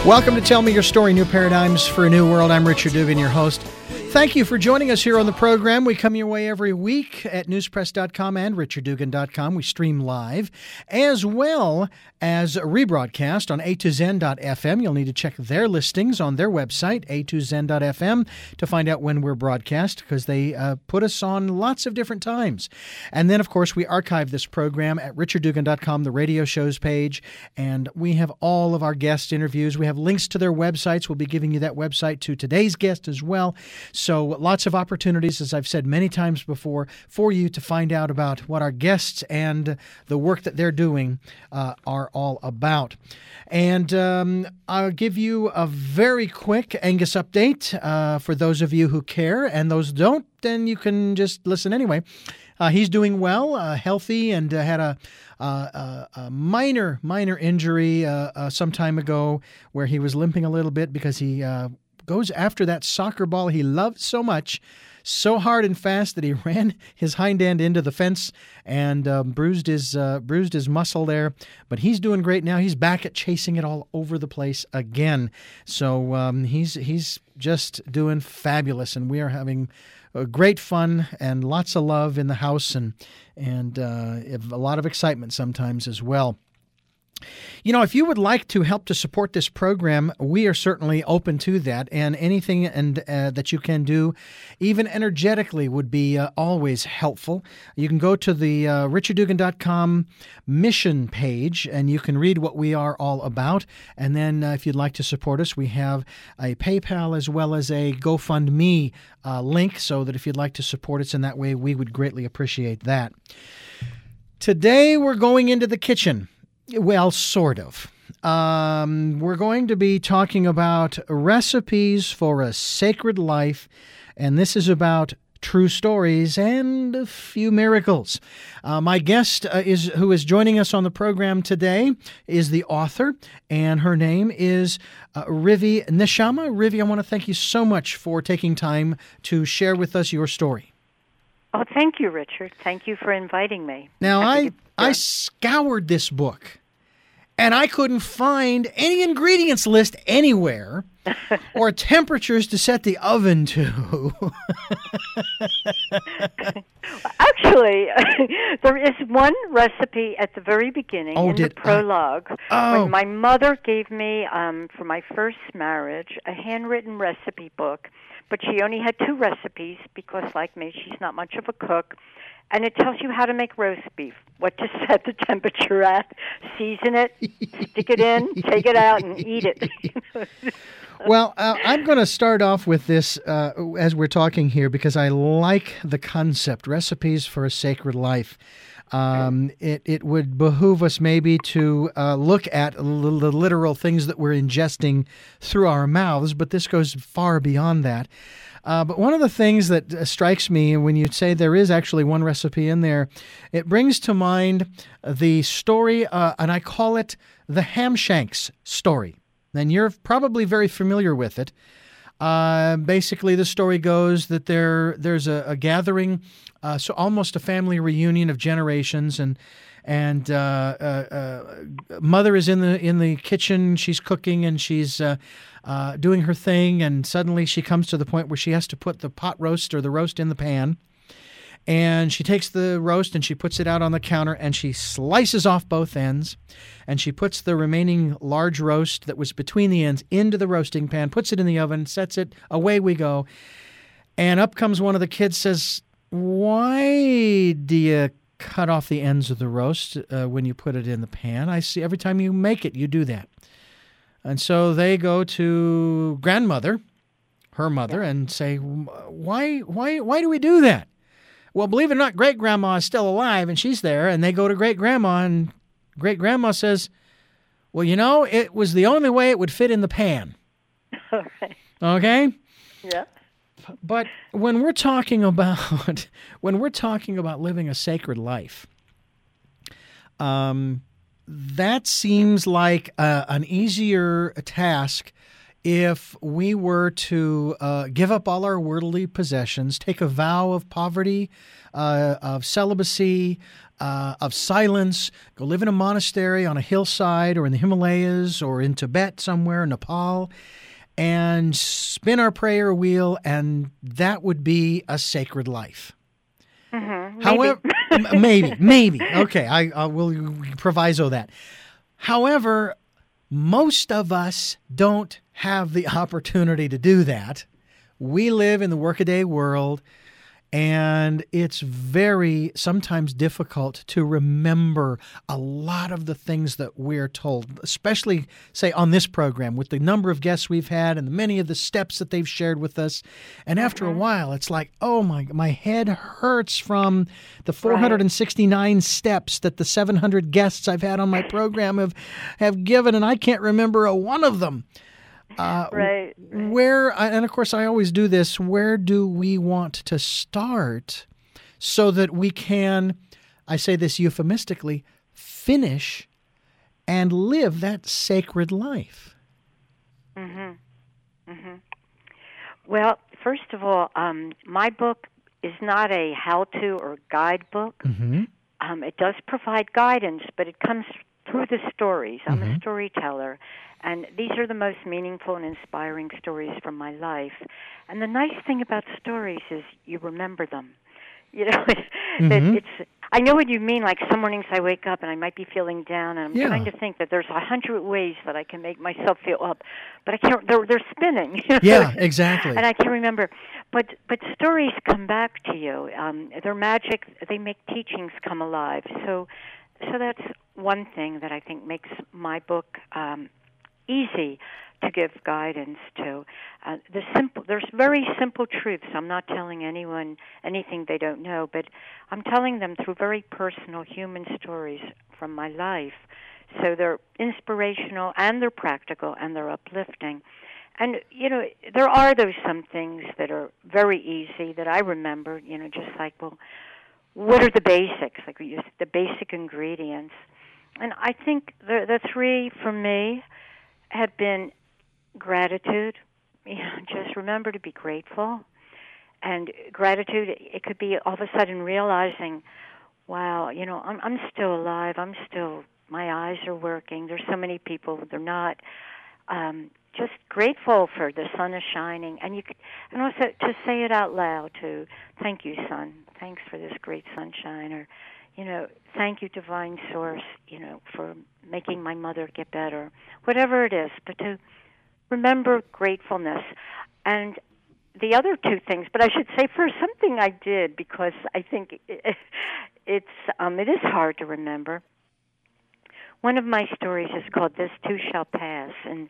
Welcome to Tell Me Your Story, New Paradigms for a New World. I'm Richard Dugan, your host. Thank you for joining us here on the program. We come your way every week at newspress.com and richarddugan.com. We stream live, as well as a rebroadcast on a2zen.fm. You'll need to check their listings on their website, a2zen.fm, to find out when we're broadcast, because they put us on lots of different times. And then, of course, we archive this program at richarddugan.com, the radio shows page, and we have all of our guest interviews. We have links to their websites. We'll be giving you that website to today's guest as well. So lots of opportunities, as I've said many times before, for you to find out about what our guests and the work that they're doing are all about. And I'll give you a very quick Angus update for those of you who care, and those don't, then you can just listen anyway. He's doing well, healthy, and had a minor injury some time ago where he was limping a little bit because he goes after that soccer ball he loved so much, so hard and fast that he ran his hind end into the fence and bruised his muscle there. But he's doing great now. He's back at chasing it all over the place again. So he's just doing fabulous, and we are having great fun and lots of love in the house, and a lot of excitement sometimes as well. You know, if you would like to help to support this program, we are certainly open to that, and anything that you can do, even energetically, would be always helpful. You can go to the richarddugan.com mission page, and you can read what we are all about. And then if you'd like to support us, we have a PayPal as well as a GoFundMe link, so that if you'd like to support us in that way, we would greatly appreciate that. Today, we're going into the kitchen. Well, sort of. We're going to be talking about recipes for a sacred life, and this is about true stories and a few miracles. My guest who is joining us on the program today is the author, and her name is Rivi Neshama. Rivi, I want to thank you so much for taking time to share with us your story. Oh, thank you, Richard. Thank you for inviting me. Now, I scoured this book, and I couldn't find any ingredients list anywhere or temperatures to set the oven to. Actually, there is one recipe at the very beginning the prologue. When my mother gave me, for my first marriage, a handwritten recipe book. But she only had 2 recipes because, like me, she's not much of a cook. And it tells you how to make roast beef, what to set the temperature at, season it, stick it in, take it out, and eat it. Well, I'm going to start off with this as we're talking here because I like the concept, recipes for a sacred life. It would behoove us maybe to look at the literal things that we're ingesting through our mouths, but this goes far beyond that. But one of the things that strikes me when you say there is actually one recipe in there, it brings to mind the story, and I call it the Hamshanks story. And you're probably very familiar with it. Basically, the story goes that there's a gathering, so almost a family reunion of generations, and mother is in the kitchen. She's cooking and she's doing her thing, and suddenly she comes to the point where she has to put the pot roast or the roast in the pan. And she takes the roast and she puts it out on the counter and she slices off both ends, and she puts the remaining large roast that was between the ends into the roasting pan, puts it in the oven, sets it, away we go. And up comes one of the kids, says, "Why do you cut off the ends of the roast when you put it in the pan? I see every time you make it, you do that." And so they go to grandmother, her mother, and say, why do we do that? Well, believe it or not, great-grandma is still alive, and she's there, and they go to great-grandma, and great-grandma says, "Well, you know, it was the only way it would fit in the pan." All right. Okay? Yeah. But when we're talking about living a sacred life, that seems like an easier task if we were to give up all our worldly possessions, take a vow of poverty, of celibacy, of silence, go live in a monastery on a hillside or in the Himalayas or in Tibet somewhere, Nepal, and spin our prayer wheel, and that would be a sacred life. Mm-hmm. However, maybe. Okay, I will proviso that. However, most of us don't have the opportunity to do that. We live in the workaday world, and it's very sometimes difficult to remember a lot of the things that we're told, especially, say, on this program with the number of guests we've had and many of the steps that they've shared with us. And after a while, it's like, oh, my head hurts from the 469 steps that the 700 guests I've had on my program have given, and I can't remember a one of them. Right. Where, and of course I always do this, where do we want to start so that we can, I say this euphemistically, finish and live that sacred life? Mm-hmm. Mm-hmm. Well, first of all, my book is not a how-to or guidebook. Mm-hmm. It does provide guidance, but it comes through the stories. I'm a storyteller, and these are the most meaningful and inspiring stories from my life. And the nice thing about stories is you remember them. You know, I know what you mean. Like some mornings I wake up and I might be feeling down, and I'm trying to think that there's 100 ways that I can make myself feel up, but I can't. They're spinning. You know? Yeah, exactly. And I can't remember. But stories come back to you. They're magic. They make teachings come alive. So that's one thing that I think makes my book easy to give guidance to. There's very simple truths. I'm not telling anyone anything they don't know, but I'm telling them through very personal human stories from my life. So they're inspirational, and they're practical, and they're uplifting. And, you know, there are some things that are very easy that I remember, you know, just like, well, what are the basics? Like we use the basic ingredients. And I think the three for me have been gratitude. You know, just remember to be grateful. And gratitude, it could be all of a sudden realizing, wow, you know, I'm still alive. My eyes are working. There's so many people, they're not. Just grateful for the sun is shining, and also to say it out loud too. Thank you, sun. Thanks for this great sunshine, or, you know, thank you, divine source, you know, for making my mother get better. Whatever it is, but to remember gratefulness. And the other two things, but I should say first something I did, because I think it is hard to remember. One of my stories is called "This Too Shall Pass," and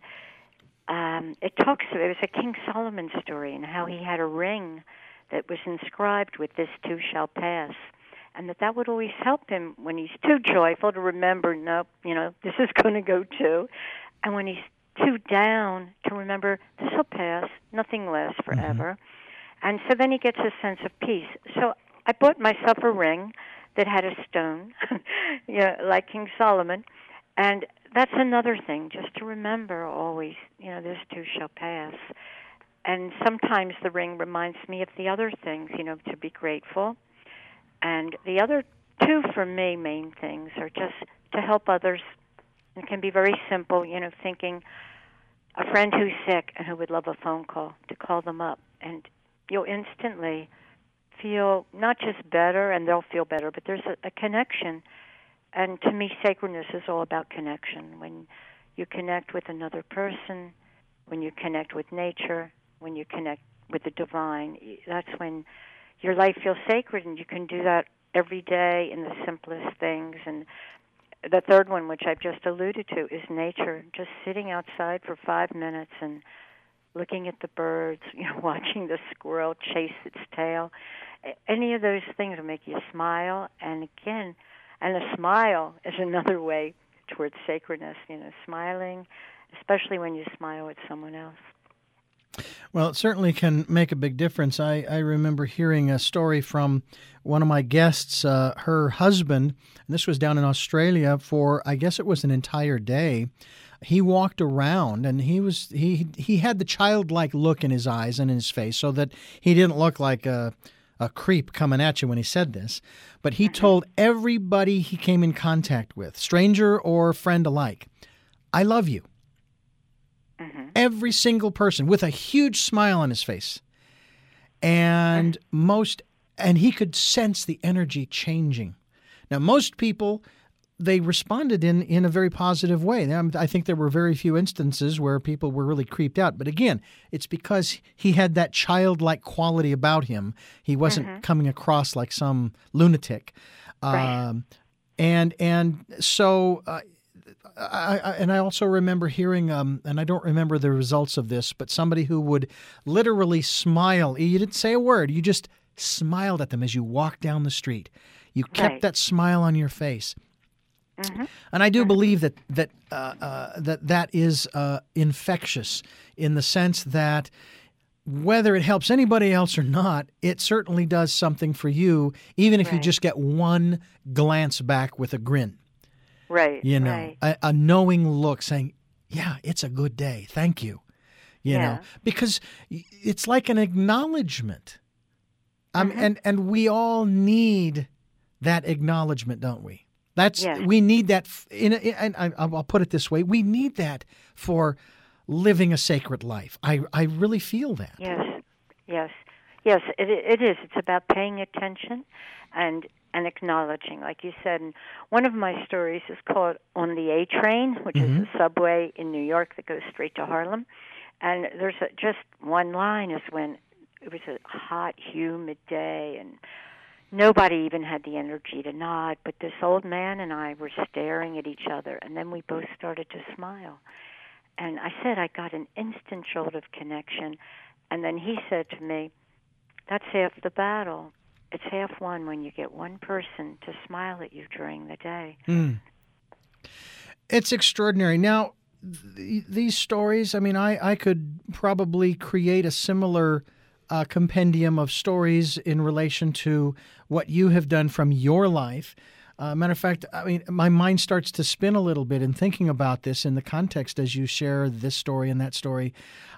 it was a King Solomon story, and how he had a ring that was inscribed with "This too shall pass," and that would always help him when he's too joyful to remember, nope, you know, this is going to go too, and when he's too down to remember, this will pass, nothing lasts forever. And so then he gets a sense of peace. So I bought myself a ring that had a stone, you know, like King Solomon, and that's another thing, just to remember always, you know, this too shall pass. And sometimes the ring reminds me of the other things, you know, to be grateful. And the other two, for me, main things are just to help others. It can be very simple, you know, thinking a friend who's sick and who would love a phone call, to call them up. And you'll instantly feel not just better, and they'll feel better, but there's a connection. And to me, sacredness is all about connection. When you connect with another person, when you connect with nature, when you connect with the divine, that's when your life feels sacred, and you can do that every day in the simplest things. And the third one, which I've just alluded to, is nature. Just sitting outside for 5 minutes and looking at the birds, you know, watching the squirrel chase its tail. Any of those things will make you smile. And again, and a smile is another way towards sacredness, you know, smiling, especially when you smile at someone else. Well, it certainly can make a big difference. I remember hearing a story from one of my guests, her husband, and this was down in Australia for, I guess it was an entire day. He walked around and he had the childlike look in his eyes and in his face, so that he didn't look like a creep coming at you when he said this. But he told everybody he came in contact with, stranger or friend alike, "I love you." Every single person, with a huge smile on his face. And he could sense the energy changing. Now, most people, they responded in a very positive way. I think there were very few instances where people were really creeped out. But again, it's because he had that childlike quality about him. He wasn't coming across like some lunatic. Right. I also remember hearing, and I don't remember the results of this, but somebody who would literally smile. You didn't say a word. You just smiled at them as you walked down the street. You kept that smile on your face. And I do believe that is infectious, in the sense that whether it helps anybody else or not, it certainly does something for you, even if you just get one glance back with a grin. Right. You know, a knowing look saying, "Yeah, it's a good day. Thank you." You know, because it's like an acknowledgement. And we all need that acknowledgement, don't we? We need that. And I'll put it this way: we need that for living a sacred life. I really feel that. Yes. It is. It's about paying attention and acknowledging, like you said. And one of my stories is called On the A Train, which is a subway in New York that goes straight to Harlem. And there's just one line is when it was a hot, humid day, and nobody even had the energy to nod, but this old man and I were staring at each other, and then we both started to smile. And I said I got an instant jolt of connection, and then he said to me, "That's half the battle. It's half won when you get one person to smile at you during the day." It's extraordinary. Now, these stories, I mean, I could probably create a similar compendium of stories in relation to what you have done from your life. Matter of fact, I mean, my mind starts to spin a little bit in thinking about this in the context as you share this story and that story.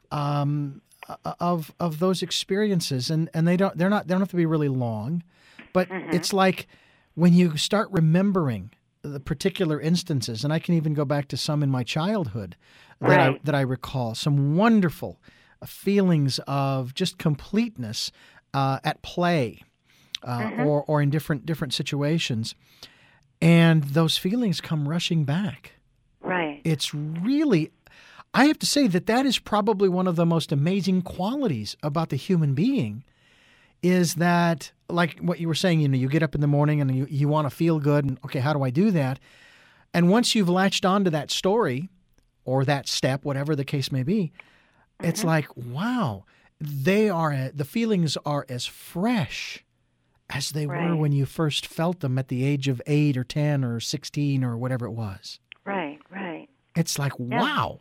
Of those experiences, and they don't have to be really long, but it's like when you start remembering the particular instances, and I can even go back to some in my childhood that I recall, some wonderful feelings of just completeness at play or in different situations, and those feelings come rushing back. Right. It's really, I have to say that is probably one of the most amazing qualities about the human being, is that, like what you were saying, you know, you get up in the morning and you want to feel good, and okay, how do I do that? And once you've latched onto that story or that step, whatever the case may be, it's like, wow, the feelings are as fresh as they were when you first felt them at the age of 8 or 10 or 16 or whatever it was. Right. It's like, wow.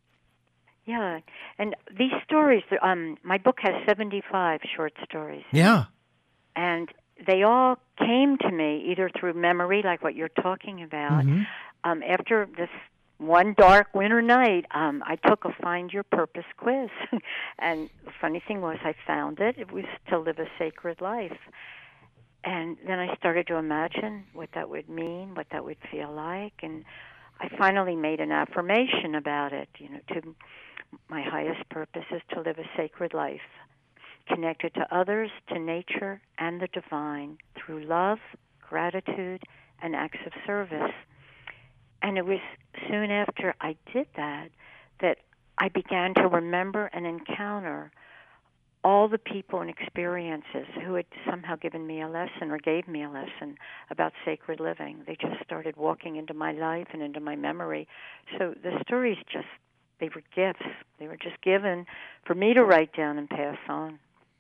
Yeah, and these stories, my book has 75 short stories. Yeah. And they all came to me either through memory, like what you're talking about. After this one dark winter night, I took a Find Your Purpose quiz. And the funny thing was I found it. It was to live a sacred life. And then I started to imagine what that would mean, what that would feel like. And I finally made an affirmation about it, you know, to my highest purpose is to live a sacred life, connected to others, to nature, and the divine through love, gratitude, and acts of service. And it was soon after I did that I began to remember and encounter all the people and experiences who had somehow given me a lesson or gave me a lesson about sacred living. They just started walking into my life and into my memory. So the stories they were gifts. They were just given for me to write down and pass on.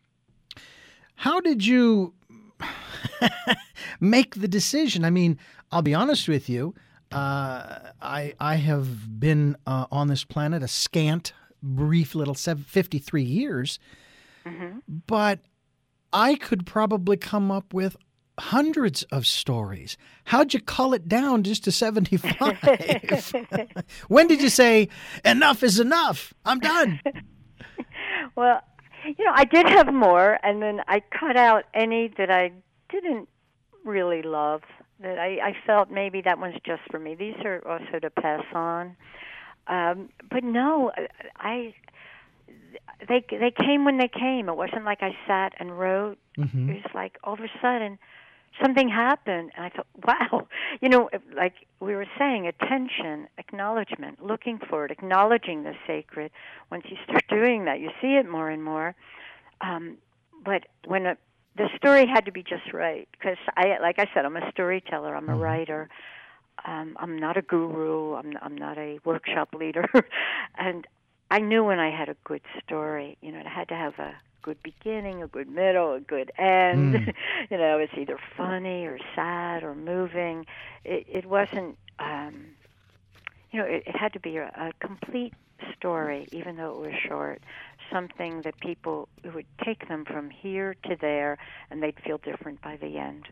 How did you make the decision? I mean, I'll be honest with you. I have been on this planet a scant brief little 53 years. But I could probably come up with hundreds of stories. How'd you cull it down just to 75? When did you say, enough is enough? I'm done. Well, I did have more, and then I cut out any that I didn't really love, that I felt maybe that one's just for me. These are also to pass on. But no, they came when they came. It wasn't like I sat and wrote. It was like all of a sudden something happened, and I thought, wow. Like we were saying, attention, acknowledgement, looking for it, acknowledging the sacred. Once you start doing that, you see it more and more. But when the story had to be just right, because like I said, I'm a storyteller, I'm a writer. I'm not a guru, I'm not a workshop leader. And I knew when I had a good story, it had to have a good beginning, a good middle, a good end. It's either funny or sad or moving. It wasn't, it had to be a complete story, even though it was short, something that people, it would take them from here to there, and they'd feel different by the end.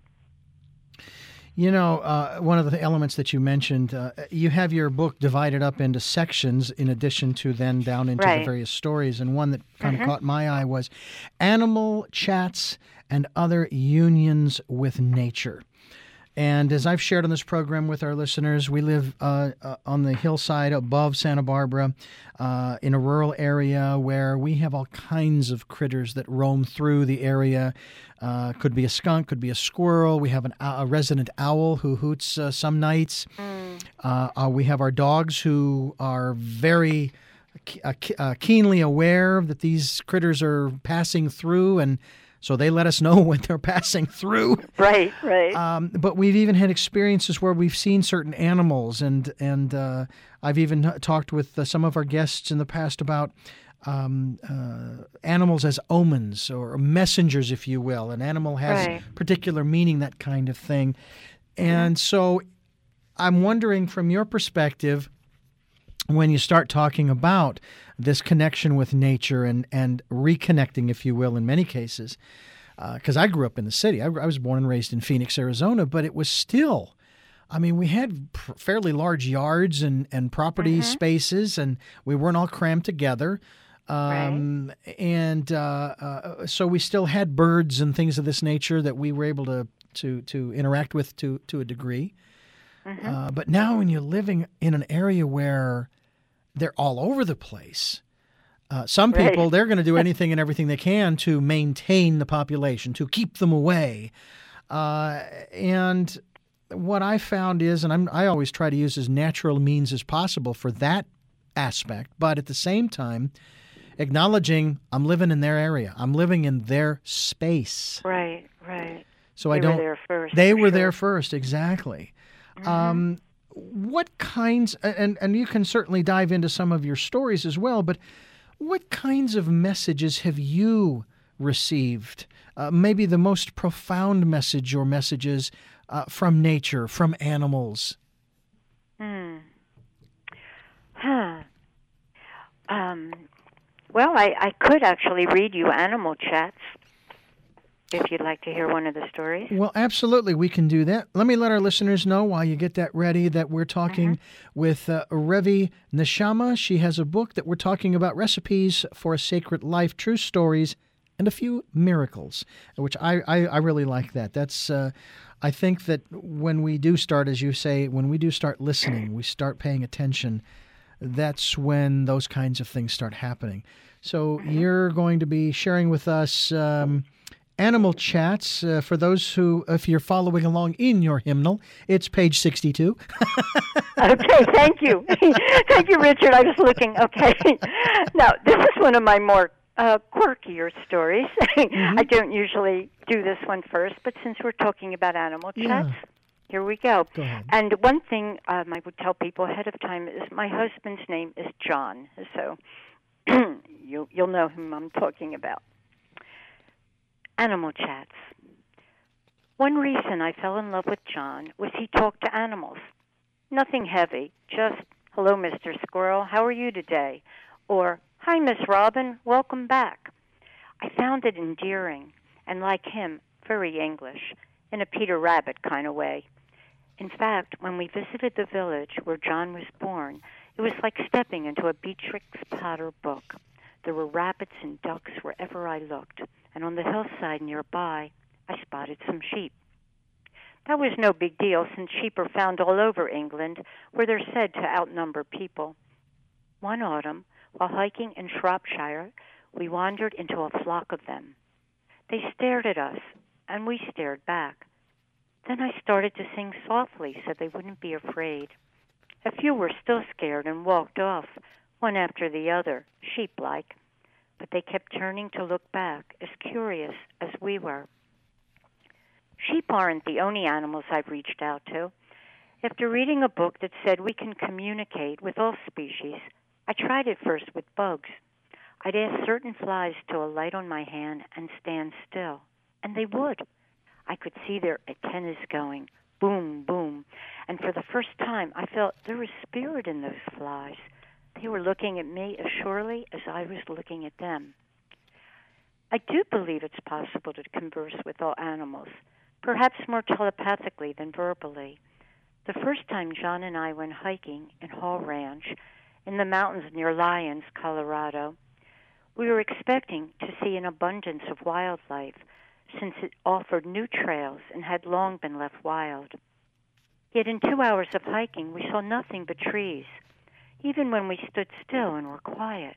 One of the elements that you mentioned, you have your book divided up into sections in addition to then down into the various stories. And one that kind of caught my eye was Animal Chats and Other Unions with Nature. And as I've shared on this program with our listeners, we live on the hillside above Santa Barbara in a rural area where we have all kinds of critters that roam through the area. Could be a skunk, could be a squirrel. We have a resident owl who hoots some nights. We have our dogs who are very keenly aware that these critters are passing through, and so they let us know when they're passing through. Right. But we've even had experiences where we've seen certain animals, and I've even talked with some of our guests in the past about animals as omens or messengers, if you will. An animal has particular meaning, that kind of thing. And so I'm wondering, from your perspective, when you start talking about this connection with nature and reconnecting, if you will, in many cases, because I grew up in the city. I was born and raised in Phoenix, Arizona, but it was still, we had fairly large yards and property spaces, and we weren't all crammed together. So we still had birds and things of this nature that we were able to interact with to a degree. But now when you're living in an area where they're all over the place, some people, they're going to do anything and everything they can to maintain the population, to keep them away. And what I found is, and I always try to use as natural means as possible for that aspect, but at the same time, acknowledging I'm living in their area. I'm living in their space. Right. So they were there first. They were there first, exactly. What kinds, and you can certainly dive into some of your stories as well, but what kinds of messages have you received? Maybe the most profound message or messages from nature, from animals? Well, I could actually read you Animal Chats, if you'd like to hear one of the stories. Well, absolutely, we can do that. Let me let our listeners know while you get that ready that we're talking with Revi Neshama. She has a book that we're talking about recipes for a sacred life, true stories, and a few miracles, which I really like that. That's I think that when we do start, as you say, when we do start listening, we start paying attention, that's when those kinds of things start happening. So you're going to be sharing with us Animal Chats. For those who, if you're following along in your hymnal, it's page 62. Okay, thank you. Thank you, Richard. I was looking. Okay. Now, this is one of my more quirkier stories. I don't usually do this one first, but since we're talking about Animal Chats, here we go. Go ahead. And one thing I would tell people ahead of time is my husband's name is John, so you'll know whom I'm talking about. Animal Chats. One reason I fell in love with John was he talked to animals. Nothing heavy, just, "Hello, Mr. Squirrel, how are you today?" Or, "Hi, Miss Robin. Welcome back." I found it endearing, and like him, very English, in a Peter Rabbit kind of way. In fact, when we visited the village where John was born, it was like stepping into a Beatrix Potter book. There were rabbits and ducks wherever I looked, and on the hillside nearby, I spotted some sheep. That was no big deal, since sheep are found all over England, where they're said to outnumber people. One autumn, while hiking in Shropshire, we wandered into a flock of them. They stared at us, and we stared back. Then I started to sing softly so they wouldn't be afraid. A few were still scared and walked off, one after the other, sheep-like. But they kept turning to look back, as curious as we were. Sheep aren't the only animals I've reached out to. After reading a book that said we can communicate with all species, I tried it first with bugs. I'd ask certain flies to alight on my hand and stand still, and they would. I could see their antennas going, boom, boom, and for the first time I felt there was spirit in those flies. They were looking at me as surely as I was looking at them. I do believe it's possible to converse with all animals, perhaps more telepathically than verbally. The first time John and I went hiking in Hall Ranch, in the mountains near Lyons, Colorado, we were expecting to see an abundance of wildlife, since it offered new trails and had long been left wild. Yet in 2 hours of hiking, we saw nothing but trees, even when we stood still and were quiet.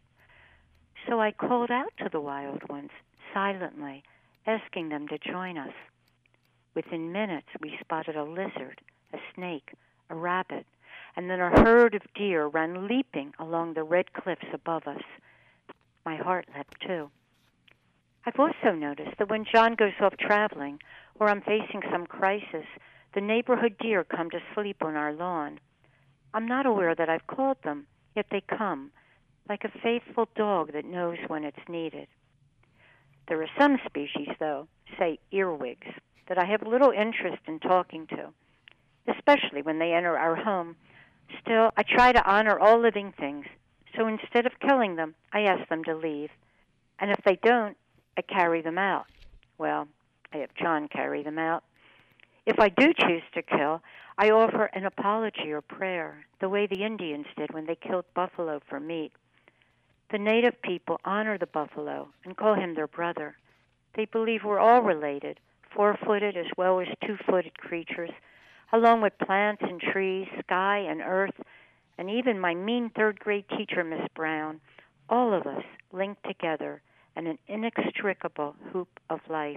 So I called out to the wild ones, silently, asking them to join us. Within minutes, we spotted a lizard, a snake, a rabbit, and then a herd of deer ran leaping along the red cliffs above us. My heart leapt too. I've also noticed that when John goes off traveling, or I'm facing some crisis, the neighborhood deer come to sleep on our lawn. I'm not aware that I've called them, yet they come, like a faithful dog that knows when it's needed. There are some species, though, say earwigs, that I have little interest in talking to, especially when they enter our home. Still, I try to honor all living things, so instead of killing them, I ask them to leave. And if they don't, I carry them out. Well, I have John carry them out. If I do choose to kill, I offer an apology or prayer, the way the Indians did when they killed buffalo for meat. The native people honor the buffalo and call him their brother. They believe we're all related, 4-footed as well as 2-footed creatures, along with plants and trees, sky and earth, and even my mean third-grade teacher, Miss Brown, all of us linked together in an inextricable hoop of life.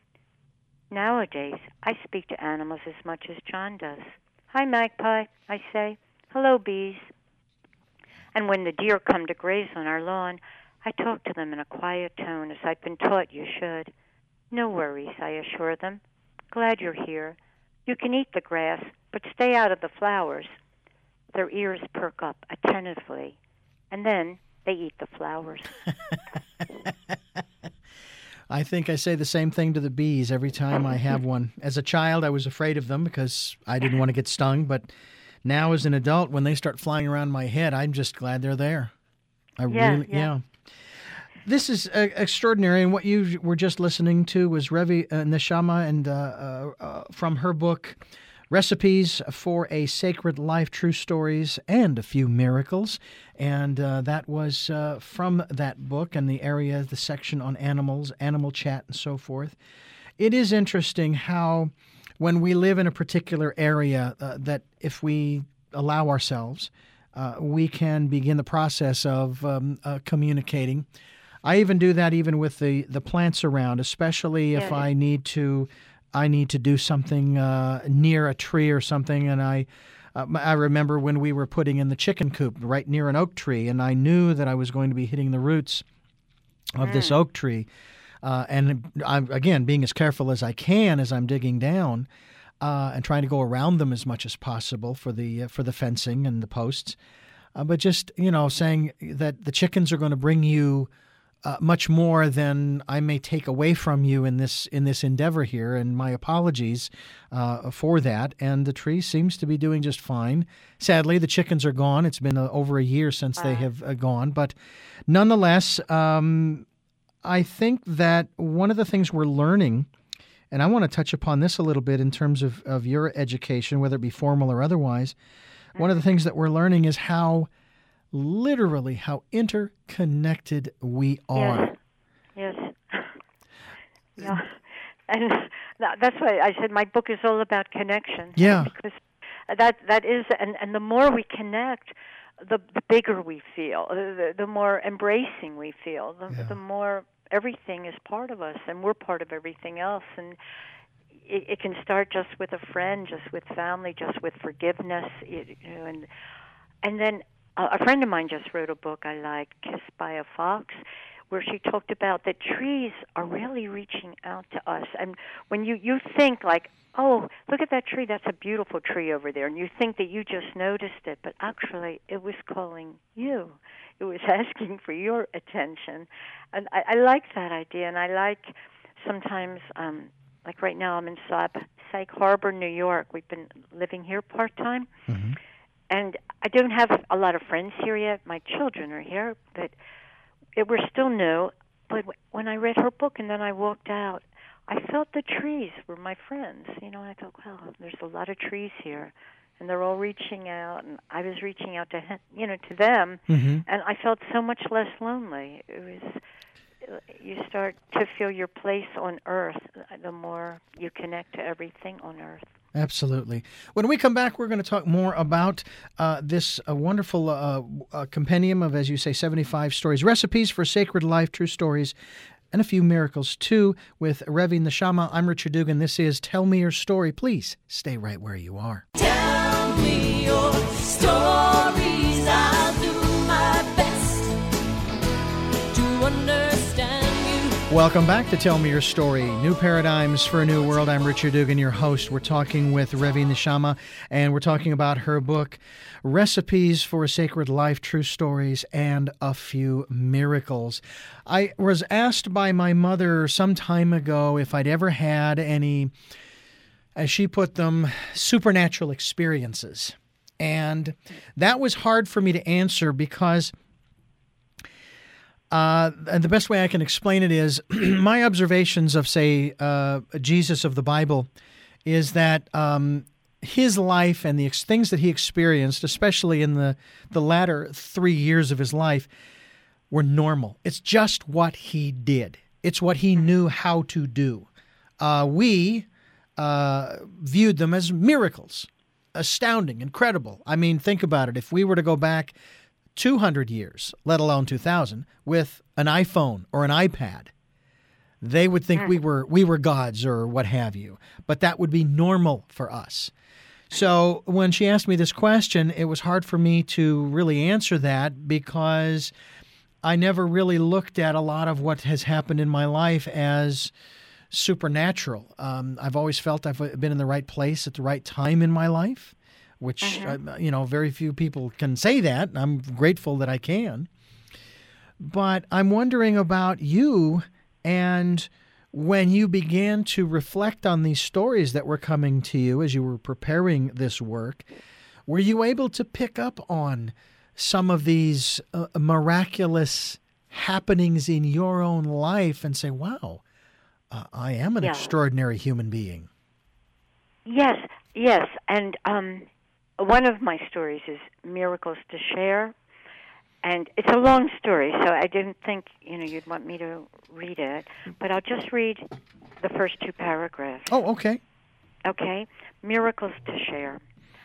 Nowadays, I speak to animals as much as John does. "Hi, magpie," I say. "Hello, bees." And when the deer come to graze on our lawn, I talk to them in a quiet tone, as I've been taught you should. "No worries," I assure them. "Glad you're here. You can eat the grass, but stay out of the flowers." Their ears perk up attentively, and then they eat the flowers. I think I say the same thing to the bees every time I have one. As a child, I was afraid of them because I didn't want to get stung, but now as an adult, when they start flying around my head, I'm just glad they're there. Yeah. This is extraordinary, and what you were just listening to was Revi Neshama, and from her book, Recipes for a Sacred Life, True Stories, and a Few Miracles. And that was from that book and the section on animals, animal chat, and so forth. It is interesting how when we live in a particular area that if we allow ourselves, we can begin the process of communicating. I even do that even with the plants around, especially if I need to do something near a tree or something, and I remember when we were putting in the chicken coop right near an oak tree, and I knew that I was going to be hitting the roots of this oak tree, and I'm, again, being as careful as I can as I'm digging down and trying to go around them as much as possible for the fencing and the posts, but just saying that the chickens are going to bring you much more than I may take away from you in this endeavor here, and my apologies for that. And the tree seems to be doing just fine. Sadly, the chickens are gone. It's been over a year since they have gone, but nonetheless, I think that one of the things we're learning, and I want to touch upon this a little bit in terms of your education, whether it be formal or otherwise. One of the things that we're learning is how interconnected we are. Yes. Yeah. And that's why I said my book is all about connection. Yeah. Because that is, and the more we connect, the bigger we feel, the more embracing we feel, the more everything is part of us, and we're part of everything else. And it can start just with a friend, just with family, just with forgiveness, and then a friend of mine just wrote a book I liked, Kissed by a Fox, where she talked about that trees are really reaching out to us. And when you think like, oh, look at that tree, that's a beautiful tree over there, and you think that you just noticed it, but actually it was calling you. It was asking for your attention. And I like that idea, and I like sometimes, like right now I'm in Sag Harbor, New York. We've been living here part-time. Mm-hmm. And I don't have a lot of friends here yet. My children are here, but we're still new. But when I read her book and then I walked out, I felt the trees were my friends. And I thought, well, there's a lot of trees here, and they're all reaching out, and I was reaching out to them, mm-hmm. and I felt so much less lonely. You start to feel your place on earth the more you connect to everything on earth. Absolutely. When we come back, we're going to talk more about this wonderful compendium of, as you say, 75 stories, recipes for sacred life, true stories, and a few miracles, too, with Revi Neshama. I'm Richard Dugan. This is Tell Me Your Story. Please stay right where you are. Tell me your stories. I'll do my best to understand. Welcome back to Tell Me Your Story, New Paradigms for a New World. I'm Richard Dugan, your host. We're talking with Revi Neshama, and we're talking about her book, Recipes for a Sacred Life, True Stories, and a Few Miracles. I was asked by my mother some time ago if I'd ever had any, as she put them, supernatural experiences. And that was hard for me to answer because and the best way I can explain it is my observations of, say, Jesus of the Bible is that his life and the things that he experienced, especially in the latter 3 years of his life, were normal. It's just what he did. It's what he knew how to do. We viewed them as miracles, astounding, incredible. I mean, think about it. If we were to go back 200 years, let alone 2000, with an iPhone or an iPad, they would think we were gods or what have you. But that would be normal for us. So when she asked me this question, it was hard for me to really answer that because I never really looked at a lot of what has happened in my life as supernatural. I've always felt I've been in the right place at the right time in my life, which, very few people can say that. I'm grateful that I can. But I'm wondering about you, and when you began to reflect on these stories that were coming to you as you were preparing this work, were you able to pick up on some of these miraculous happenings in your own life and say, wow, I am an extraordinary human being? Yes. And one of my stories is Miracles to Share. And it's a long story, so I didn't think, you'd want me to read it. But I'll just read the first two paragraphs. Oh, okay. Okay. Miracles to Share.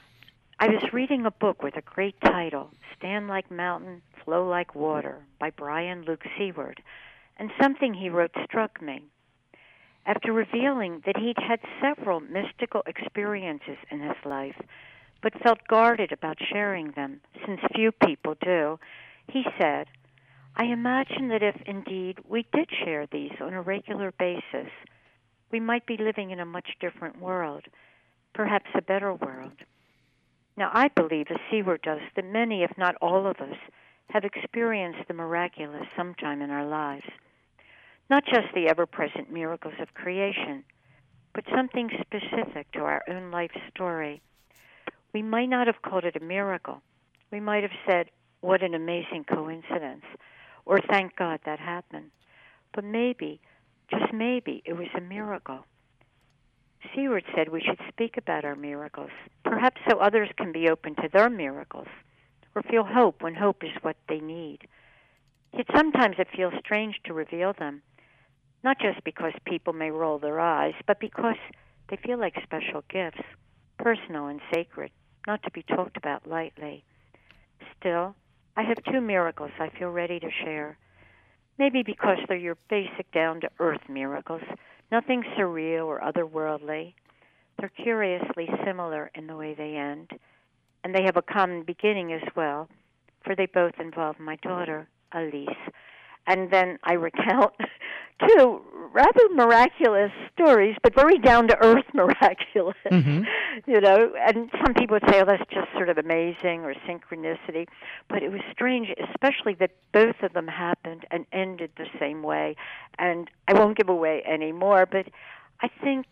I was reading a book with a great title, Stand Like Mountain, Flow Like Water, by Brian Luke Seward, and something he wrote struck me. After revealing that he'd had several mystical experiences in his life, but felt guarded about sharing them, since few people do, he said, I imagine that if indeed we did share these on a regular basis, we might be living in a much different world, perhaps a better world. Now, I believe, as Seward does, that many, if not all of us, have experienced the miraculous sometime in our lives. Not just the ever-present miracles of creation, but something specific to our own life story. We might not have called it a miracle. We might have said, what an amazing coincidence, or thank God that happened. But maybe, just maybe, it was a miracle. Seward said we should speak about our miracles, perhaps so others can be open to their miracles, or feel hope when hope is what they need. Yet sometimes it feels strange to reveal them, not just because people may roll their eyes, but because they feel like special gifts, personal and sacred, not to be talked about lightly. Still, I have 2 miracles I feel ready to share. Maybe because they're your basic down-to-earth miracles, nothing surreal or otherworldly. They're curiously similar in the way they end, and they have a common beginning as well, for they both involve my daughter, Elise. And then I recount 2 rather miraculous stories, but very down-to-earth miraculous. Mm-hmm. You know, and some people would say, oh, that's just sort of amazing or synchronicity. But it was strange, especially that both of them happened and ended the same way. And I won't give away any more, but I think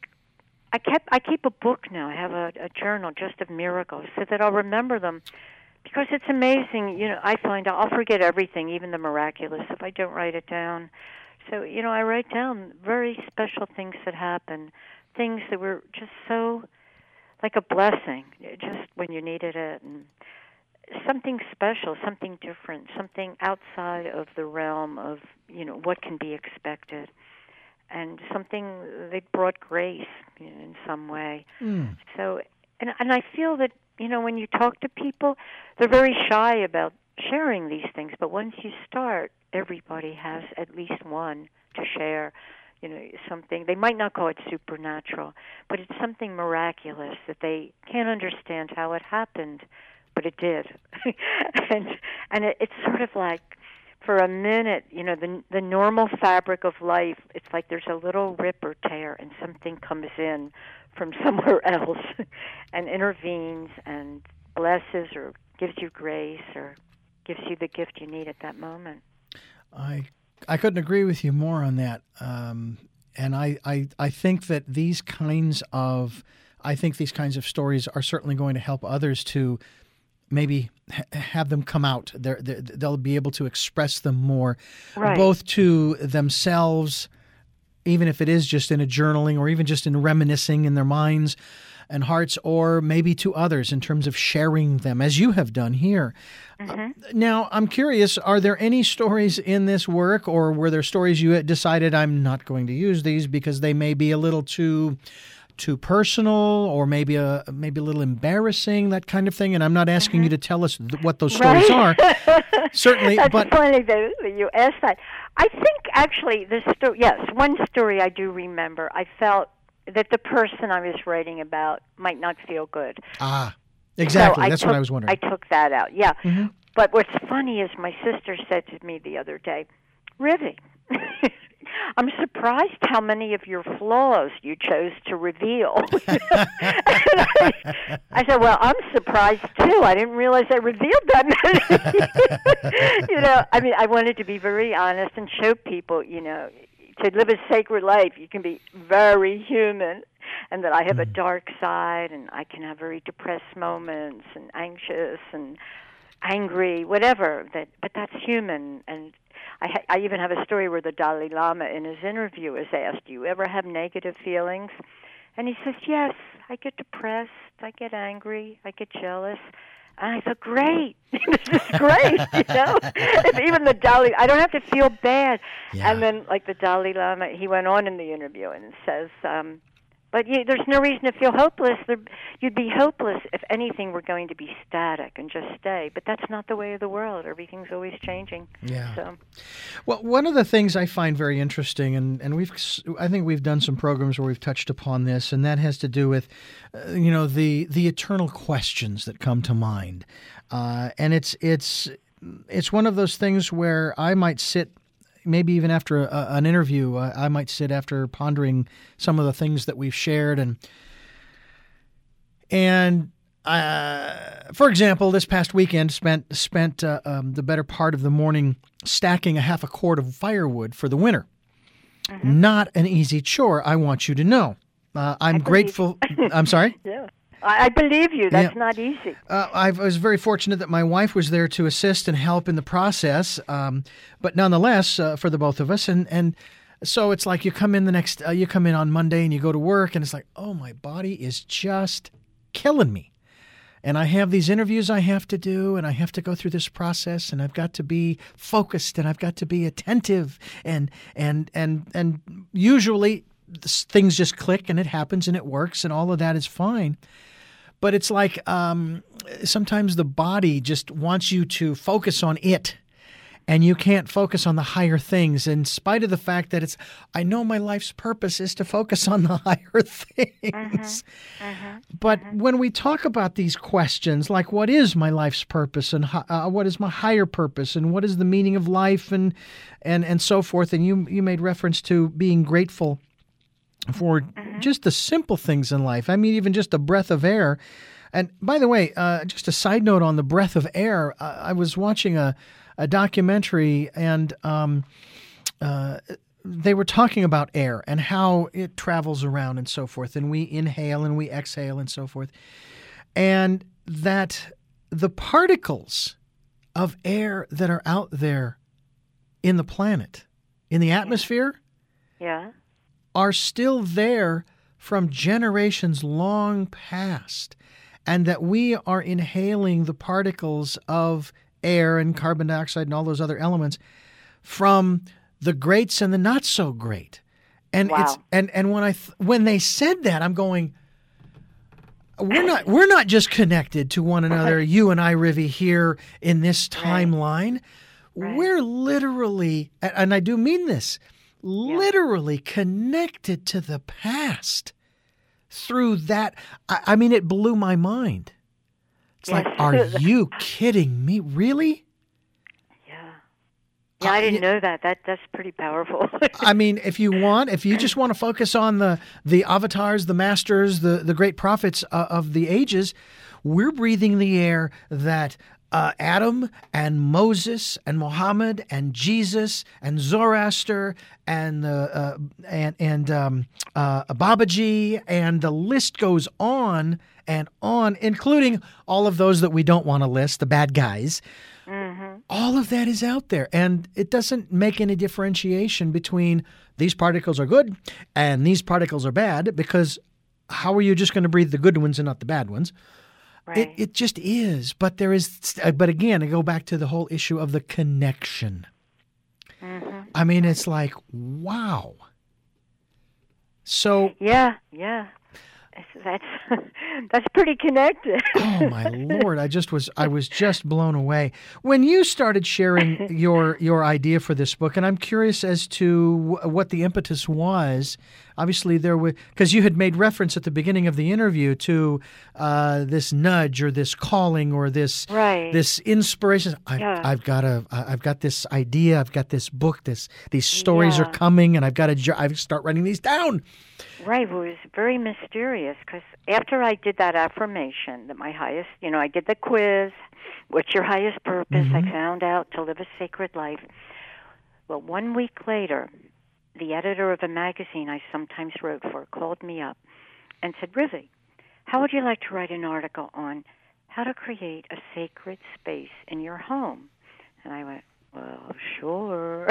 I keep a book now. I have a journal just of miracles so that I'll remember them. Because it's amazing, you know, I find I'll forget everything, even the miraculous, if I don't write it down. So, you know, I write down very special things that happen, things that were just so like a blessing, just when you needed it, and something special, something different, something outside of the realm of, you know, what can be expected, and something that brought grace, you know, in some way. Mm. So, and I feel that, you know, when you talk to people, they're very shy about sharing these things. But once you start, everybody has at least one to share, you know, something. They might not call it supernatural, but it's something miraculous that they can't understand how it happened, but it did. and it's sort of like, for a minute, you know, the normal fabric of life, it's like there's a little rip or tear and something comes in from somewhere else and intervenes and blesses or gives you grace or gives you the gift you need at that moment. I couldn't agree with you more on that. And I think that these kinds of stories are certainly going to help others to maybe have them come out. They'll be able to express them more, right, both to themselves, even if it is just in a journaling or even just in reminiscing in their minds and hearts, or maybe to others in terms of sharing them, as you have done here. Mm-hmm. Now, I'm curious, are there any stories in this work, or were there stories you decided I'm not going to use these because they may be a little too personal, or maybe a little embarrassing, that kind of thing? And I'm not asking mm-hmm. you to tell us what those stories are. Certainly, That's but funny that you asked that. I think actually one story I do remember. I felt that the person I was writing about might not feel good. Ah, exactly. So That's what I was wondering. I took that out. Yeah. Mm-hmm. But what's funny is my sister said to me the other day, Rivy, I'm surprised how many of your flaws you chose to reveal. I said, well, I'm surprised too. I didn't realize I revealed that many. You know, I mean, I wanted to be very honest and show people, you know, to live a sacred life, you can be very human, and that I have a dark side, and I can have very depressed moments, and anxious, and angry, whatever. But that's human. And I even have a story where the Dalai Lama in his interview is asked, do you ever have negative feelings? And he says, yes, I get depressed, I get angry, I get jealous. And I thought, great, this is great, you know. Even the Dalai, I don't have to feel bad. Yeah. And then, like the Dalai Lama, he went on in the interview and says, but there's no reason to feel hopeless. You'd be hopeless if anything were going to be static and just stay. But that's not the way of the world. Everything's always changing. Yeah. So, well, one of the things I find very interesting, and I think we've done some programs where we've touched upon this, and that has to do with, the eternal questions that come to mind, and it's one of those things where I might sit. Maybe even after an interview, I might sit after pondering some of the things that we've shared, and For example, this past weekend spent the better part of the morning stacking a half a cord of firewood for the winter. Mm-hmm. Not an easy chore, I want you to know. I'm grateful. I'm sorry? Yeah. I believe you. That's not easy. I was very fortunate that my wife was there to assist and help in the process, but nonetheless, for the both of us. And so it's like you come in on Monday and you go to work, and it's like, oh, my body is just killing me. And I have these interviews I have to do, and I have to go through this process, and I've got to be focused, and I've got to be attentive, and usually things just click, and it happens, and it works, and all of that is fine. But it's like sometimes the body just wants you to focus on it, and you can't focus on the higher things, in spite of the fact that I know my life's purpose is to focus on the higher things. But when we talk about these questions, like what is my life's purpose, and what is my higher purpose, and what is the meaning of life, and so forth, and you made reference to being grateful for just the simple things in life. I mean, even just a breath of air. And by the way, just a side note on the breath of air, I was watching a documentary, and they were talking about air and how it travels around and so forth, and we inhale and we exhale and so forth, and that the particles of air that are out there in the planet, in the atmosphere, are still there from generations long past, and that we are inhaling the particles of air and carbon dioxide and all those other elements from the greats and the not so great. And it's when they said that, I'm going, we're not just connected to one another, you and I, Rivi, here in this timeline. Right. We're literally, and I do mean this, literally connected to the past through that. I mean, it blew my mind. It's like, are you kidding me? Really? Yeah, I didn't know that. That's pretty powerful. I mean, if you just want to focus on the avatars, the masters, the great prophets of the ages, we're breathing the air that Adam and Moses and Muhammad and Jesus and Zoroaster and Babaji, and the list goes on and on, including all of those that we don't want to list, the bad guys. All of that is out there, and it doesn't make any differentiation between these particles are good and these particles are bad, because how are you just going to breathe the good ones and not the bad ones? Right. It just is. But again, I go back to the whole issue of the connection. I mean, it's like, wow. So yeah. That's pretty connected. Oh my Lord! I was just blown away when you started sharing your idea for this book, and I'm curious as to what the impetus was. Obviously, because you had made reference at the beginning of the interview to this nudge or this calling or this inspiration. I've got this idea. I've got this book. These stories are coming, and I've start writing these down. Right. Well, it was very mysterious, because after I did that affirmation that my highest, I did the quiz, what's your highest purpose? I found out to live a sacred life. Well, 1 week later, the editor of a magazine I sometimes wrote for called me up and said, Rivi, how would you like to write an article on how to create a sacred space in your home? And I went, well, sure.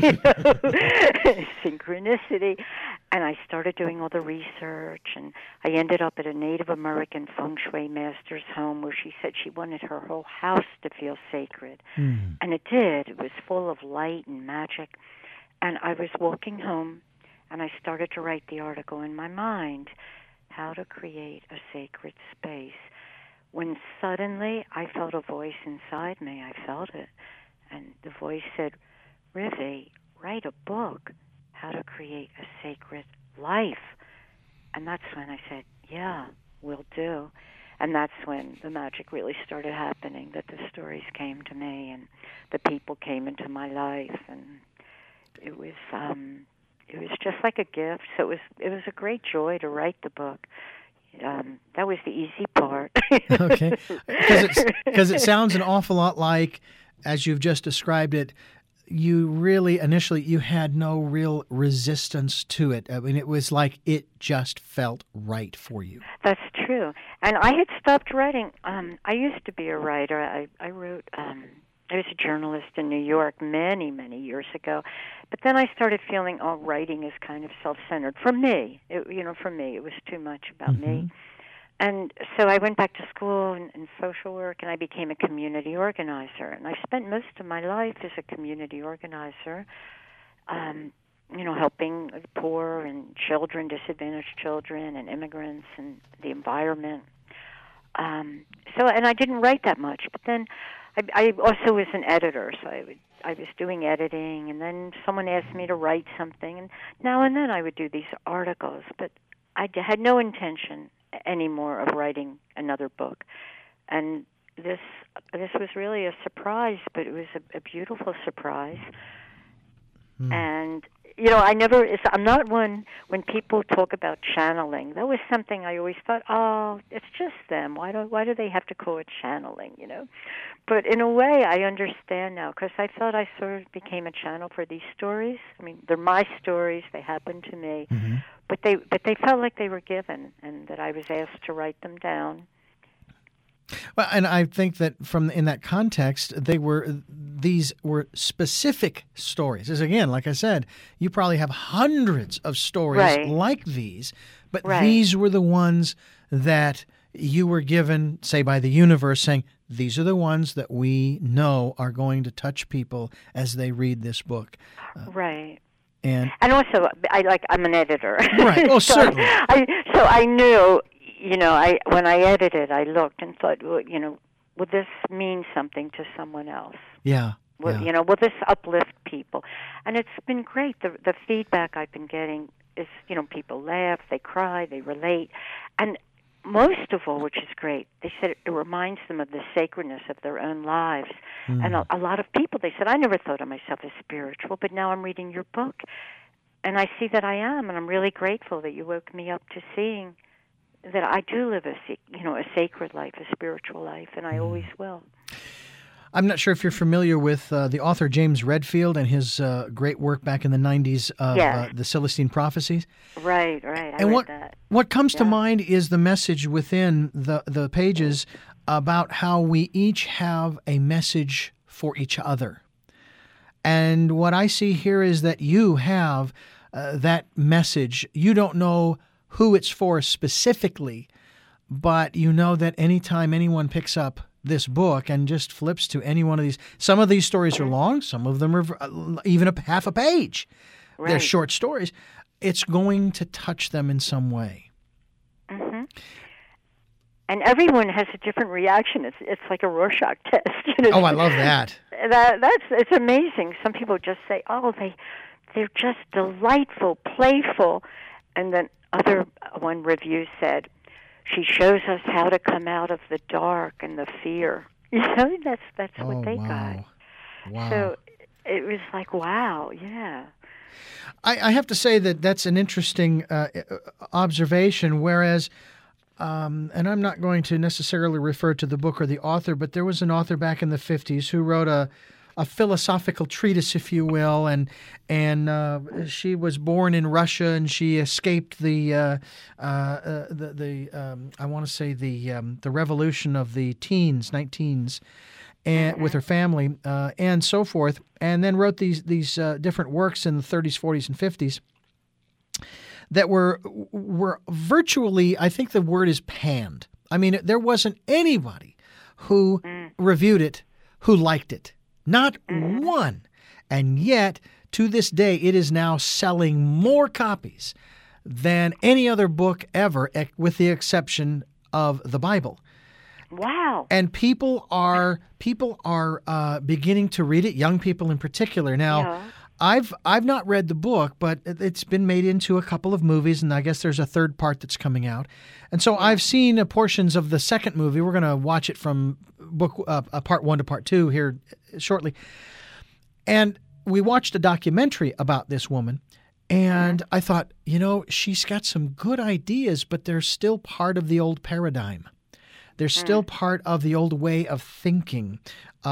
Synchronicity. And I started doing all the research, and I ended up at a Native American feng shui master's home where she said she wanted her whole house to feel sacred. And it did. It was full of light and magic. And I was walking home, and I started to write the article in my mind, how to create a sacred space, when suddenly I felt a voice inside me. I felt it. And the voice said, Rivi, write a book, how to create a sacred life. And that's when I said, yeah, will do. And that's when the magic really started happening, that the stories came to me and the people came into my life. And it was just like a gift. So it was a great joy to write the book. That was the easy part. Okay. Because it sounds an awful lot like, as you've just described it, you really, initially, you had no real resistance to it. I mean, it was like it just felt right for you. That's true. And I had stopped writing. I used to be a writer. I wrote, I was a journalist in New York many, many years ago. But then I started feeling, writing is kind of self-centered. For me, for me, it was too much about me. And so I went back to school in social work, and I became a community organizer. And I spent most of my life as a community organizer, helping the poor and children, disadvantaged children, and immigrants, and the environment. And I didn't write that much. But then I also was an editor, so I was doing editing, and then someone asked me to write something, and now and then I would do these articles. But I had no intention anymore of writing another book, and this was really a surprise, but it was a beautiful surprise. And I'm not one, when people talk about channeling, that was something I always thought, it's just them, why do they have to call it channeling, But in a way I understand now, because I felt I sort of became a channel for these stories. I mean, they're my stories, they happened to me. But they felt like they were given, and that I was asked to write them down. Well, and I think that in that context, these were specific stories. As again, like I said, you probably have hundreds of stories like these, but these were the ones that you were given, say, by the universe, saying, these are the ones that we know are going to touch people as they read this book. Right. And also, I'm an editor. Right. Oh, certainly. So I knew, when I edited, I looked and thought, will this mean something to someone else? Yeah. Will this uplift people? And it's been great. The feedback I've been getting is, people laugh, they cry, they relate, and most of all, which is great, they said it reminds them of the sacredness of their own lives. And a lot of people, they said, I never thought of myself as spiritual, but now I'm reading your book, and I see that I am, and I'm really grateful that you woke me up to seeing that I do live a sacred life, a spiritual life, and I always will. I'm not sure if you're familiar with the author James Redfield and his great work back in the 90s of the Celestine Prophecies. Right. I read that. What comes to mind is the message within the pages about how we each have a message for each other. And what I see here is that you have that message. You don't know who it's for specifically, but you know that anytime anyone picks up this book and just flips to any one of these. Some of these stories are long. Some of them are even a half a page. Right. They're short stories. It's going to touch them in some way. Mm-hmm. And everyone has a different reaction. It's like a Rorschach test. Oh, I love that. It's amazing. Some people just say, they're just delightful, playful. And then one review said, she shows us how to come out of the dark and the fear. That's what they got. Wow. So it was like, wow, yeah. I have to say that's an interesting observation, whereas, and I'm not going to necessarily refer to the book or the author, but there was an author back in the 50s who wrote a philosophical treatise, if you will, and she was born in Russia, and she escaped the revolution of the teens, and with her family and so forth, and then wrote these different works in the 30s, 40s, and 50s that were virtually, I think the word is panned. I mean, there wasn't anybody who reviewed it who liked it. Not one. And yet, to this day, it is now selling more copies than any other book ever, with the exception of the Bible. Wow. And people are beginning to read it, young people in particular. Now, I've not read the book, but it's been made into a couple of movies, and I guess there's a third part that's coming out. And so I've seen portions of the second movie. We're going to watch it from book part 1 to part 2 here shortly. And we watched a documentary about this woman, And I thought, she's got some good ideas, but they're still part of the old paradigm. They're still part of the old way of thinking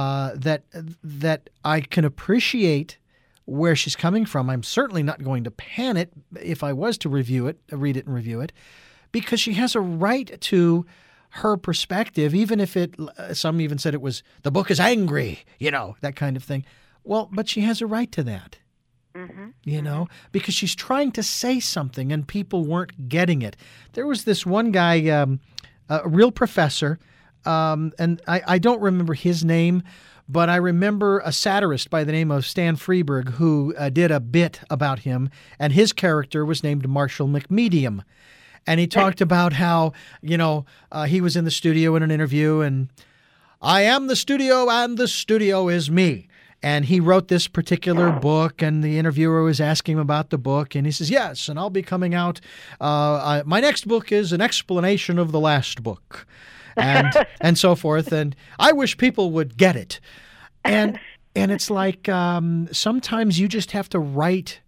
that I can appreciate where she's coming from. I'm certainly not going to pan it if I was to read it and review it, because she has a right to her perspective, even if some even said the book is angry, that kind of thing. Well, but she has a right to that. Because she's trying to say something and people weren't getting it. There was this one guy, a real professor, and I don't remember his name, but I remember a satirist by the name of Stan Freberg who did a bit about him, and his character was named Marshall McMedium. And he talked about how, he was in the studio in an interview, and I am the studio and the studio is me. And he wrote this particular book, and the interviewer was asking him about the book, and he says, yes, and I'll be coming out. My next book is an explanation of the last book, and so forth. And I wish people would get it. And it's like sometimes you just have to write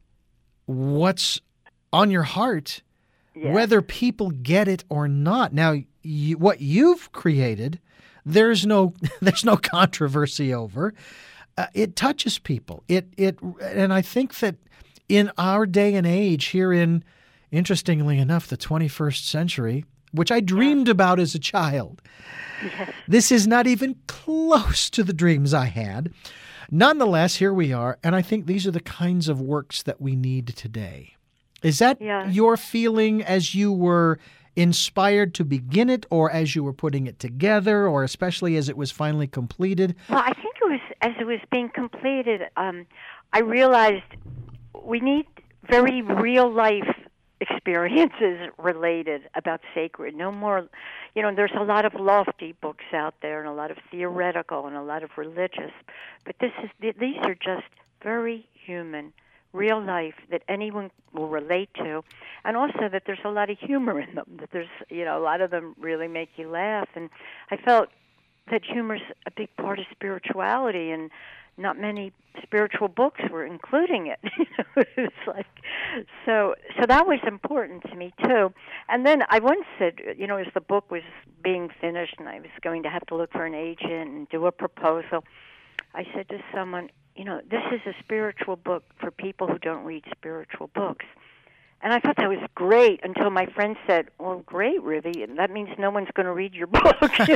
what's on your heart, whether people get it or not. Now, what you've created, there's no controversy over. It touches people. And I think that in our day and age here in, interestingly enough, the 21st century, which I dreamed about as a child, this is not even close to the dreams I had. Nonetheless, here we are, and I think these are the kinds of works that we need today. Is that your feeling as you were inspired to begin it, or as you were putting it together, or especially as it was finally completed? Well, I think as it was being completed, I realized we need very real life experiences related about sacred. No more, there's a lot of lofty books out there and a lot of theoretical and a lot of religious, but these are just very human, real life that anyone will relate to, and also that there's a lot of humor in them, that there's, a lot of them really make you laugh. And I felt that humor's a big part of spirituality, and not many spiritual books were including it. It's like, so that was important to me too. And then I once said, as the book was being finished and I was going to have to look for an agent and do a proposal, I said to someone, this is a spiritual book for people who don't read spiritual books. And I thought that was great until my friend said, well, great, Ribby, that means no one's going to read your book. He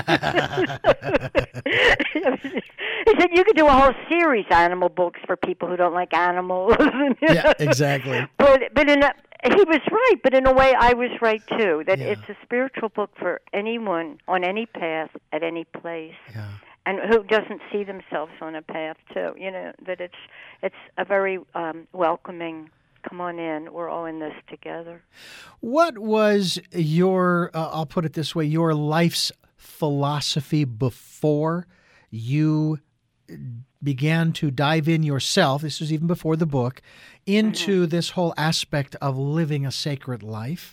said, you could do a whole series, animal books, for people who don't like animals. Yeah, exactly. But he was right, but in a way I was right too, that it's a spiritual book for anyone on any path at any place. Yeah. And who doesn't see themselves on a path too, that it's a very welcoming, come on in, we're all in this together. What was your, I'll put it this way, your life's philosophy before you began to dive in yourself, this was even before the book, into this whole aspect of living a sacred life?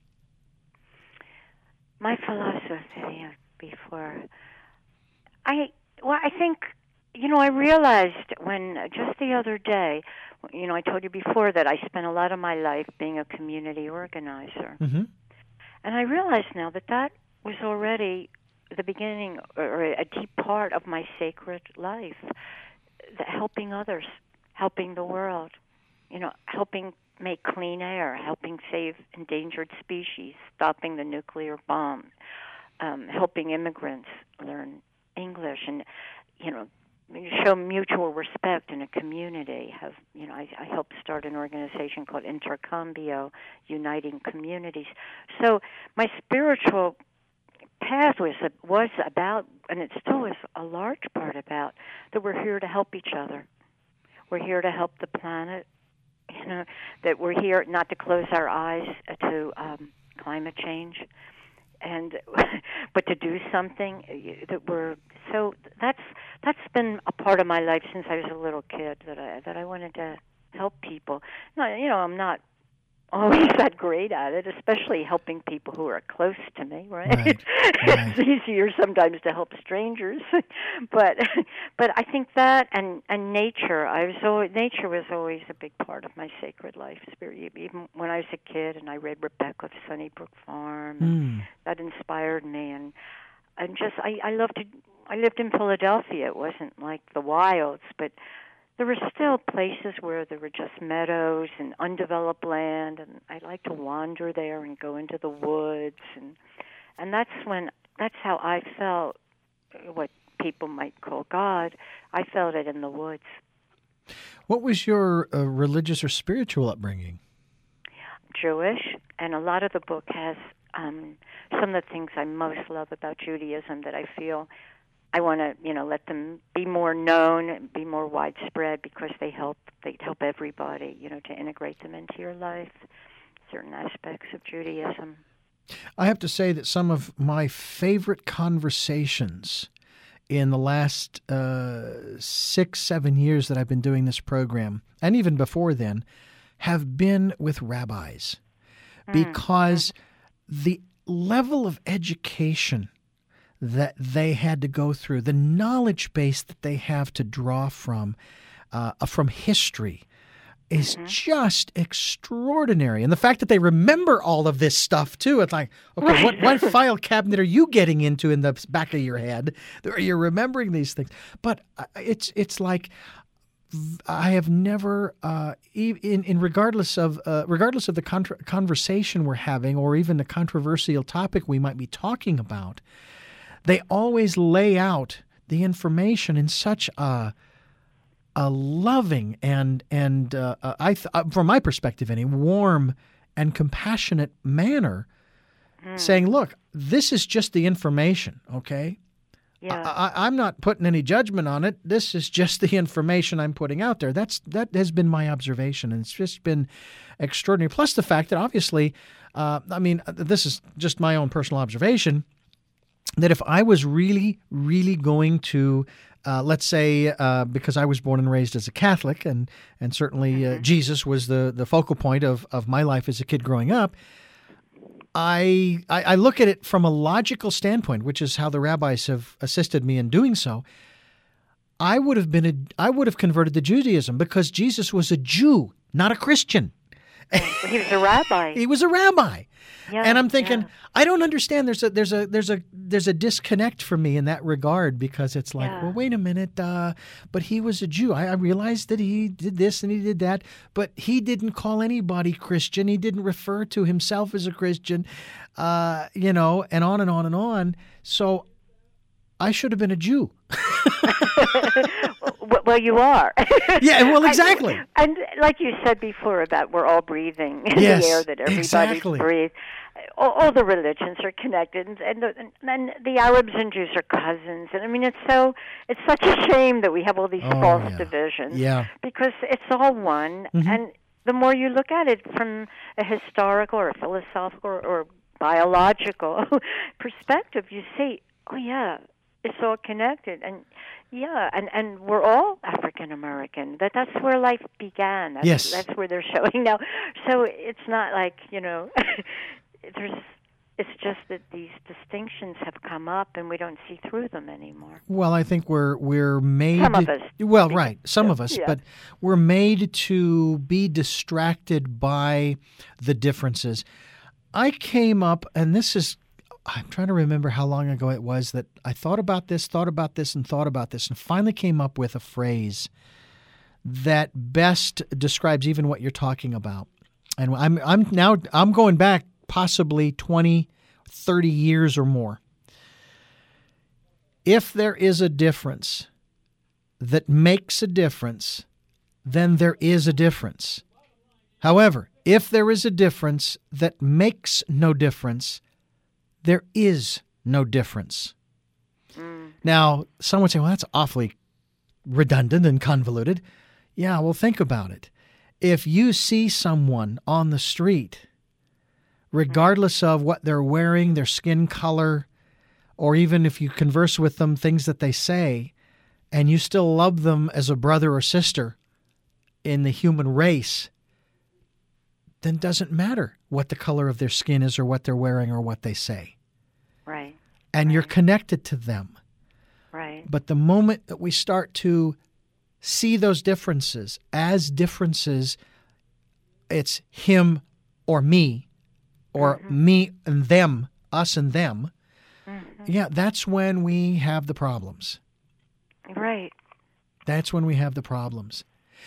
My philosophy before, I think, I realized when, just the other day, I told you before that I spent a lot of my life being a community organizer. Mm-hmm. And I realize now that was already the beginning or a deep part of my sacred life, helping others, helping the world, helping make clean air, helping save endangered species, stopping the nuclear bomb, helping immigrants learn English, and, show mutual respect in a community. I helped start an organization called Intercambio, uniting communities. So my spiritual path was about, and it still is a large part about, that we're here to help each other. We're here to help the planet. That we're here not to close our eyes to climate change, but to do something that we're. So that's been a part of my life since I was a little kid, that I wanted to help people. No, I'm not always that great at it, especially helping people who are close to me, right? It's easier sometimes to help strangers. but I think that and nature, nature was always a big part of my sacred life. Even when I was a kid and I read Rebecca of Sunnybrook Farm, and that inspired me, and just I lived in Philadelphia. It wasn't like the wilds, but there were still places where there were just meadows and undeveloped land, and I like to wander there and go into the woods, and that's how I felt what people might call God. I felt it in the woods. What was your religious or spiritual upbringing? Jewish, and a lot of the book has some of the things I most love about Judaism that I feel I want to, let them be more known, be more widespread, because they help everybody, to integrate them into your life, certain aspects of Judaism. I have to say that some of my favorite conversations in the last 6-7 years that I've been doing this program, and even before then, have been with rabbis, because the level of education that they had to go through, the knowledge base that they have to draw from history is just extraordinary. And the fact that they remember all of this stuff, too, it's like, okay, what file cabinet are you getting into in the back of your head? You're remembering these things. But it's like I have never, regardless of the conversation we're having, or even the controversial topic we might be talking about, they always lay out the information in such a loving and from my perspective, warm and compassionate manner, saying, "Look, this is just the information, okay? Yeah. I'm not putting any judgment on it. This is just the information I'm putting out there." That has been my observation, and it's just been extraordinary. Plus the fact that obviously, this is just my own personal observation, that if I was really, really going to, let's say, because I was born and raised as a Catholic, and certainly Jesus was the focal point of my life as a kid growing up, I look at it from a logical standpoint, which is how the rabbis have assisted me in doing so. I would have converted to Judaism because Jesus was a Jew, not a Christian. He was a rabbi. He was a rabbi. Yeah, and I'm thinking, I don't understand. There's a disconnect for me in that regard, because it's like, well, wait a minute, but he was a Jew. I realized that he did this and he did that, but he didn't call anybody Christian. He didn't refer to himself as a Christian, and on and on and on. So I should have been a Jew. Well, you are. Yeah, well, exactly. And like you said before about we're all breathing in the air that everybody breathes. All the religions are connected, and the Arabs and Jews are cousins. And I mean, it's such a shame that we have all these false divisions. Yeah. Because it's all one, and the more you look at it from a historical or a philosophical or biological perspective, you see, oh yeah, it's all connected, and we're all African American. That's where life began. That's where they're showing now. So it's not like it's just that these distinctions have come up, and we don't see through them anymore. Well, I think we're made. Some of us. Well, right, some of us, but we're made to be distracted by the differences. I came up, and I'm trying to remember how long ago it was that I thought about this, and finally came up with a phrase that best describes even what you're talking about. And I'm going back possibly 20, 30 years or more. If there is a difference that makes a difference, then there is a difference. However, if there is a difference that makes no difference, there is no difference. Now, some would say, well, that's awfully redundant and convoluted. Yeah, well, think about it. If you see someone on the street, regardless of what they're wearing, their skin color, or even if you converse with them, things that they say, and you still love them as a brother or sister in the human race, then it doesn't matter what the color of their skin is or what they're wearing or what they say. Right. And you're connected to them. Right. But the moment that we start to see those differences as differences, it's him or me, or me and them, us and them, yeah, that's when we have the problems. Right. That's when we have the problems.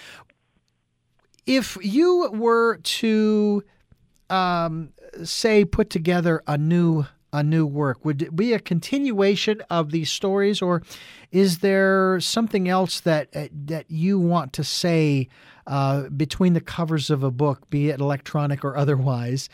If you were to, say, put together a new work, would it be a continuation of these stories, or is there something else that you want to say between the covers of a book, be it electronic or otherwise,